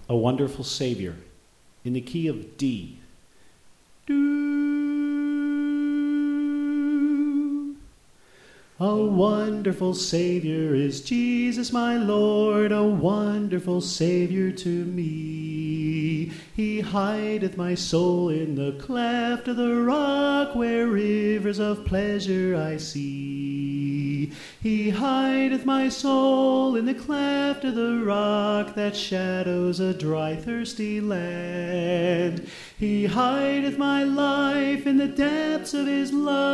A Wonderful Savior, in the key of D. A wonderful Savior is Jesus my Lord, a wonderful Savior to me. He hideth my soul in the cleft of the rock, where rivers of pleasure I see. He hideth my soul in the cleft of the rock that shadows a dry, thirsty land. He hideth my life in the depths of his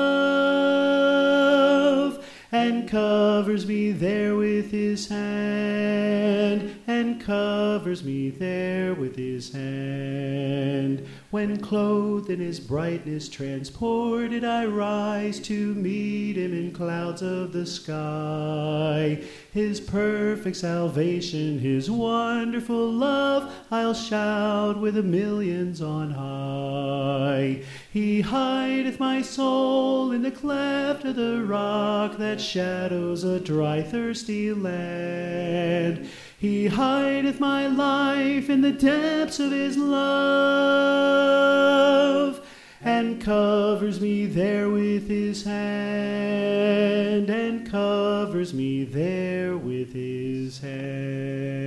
love, and covers me there with his hand, and covers me there with his hand. When clothed in his brightness transported I rise to meet him in clouds of the sky. His perfect salvation, his wonderful love, I'll shout with the millions on high. He hideth my soul in the cleft of the rock that shadows a dry, thirsty land. He hideth my life in the depths of his love, and covers me there with his hand, and covers me there with his hand.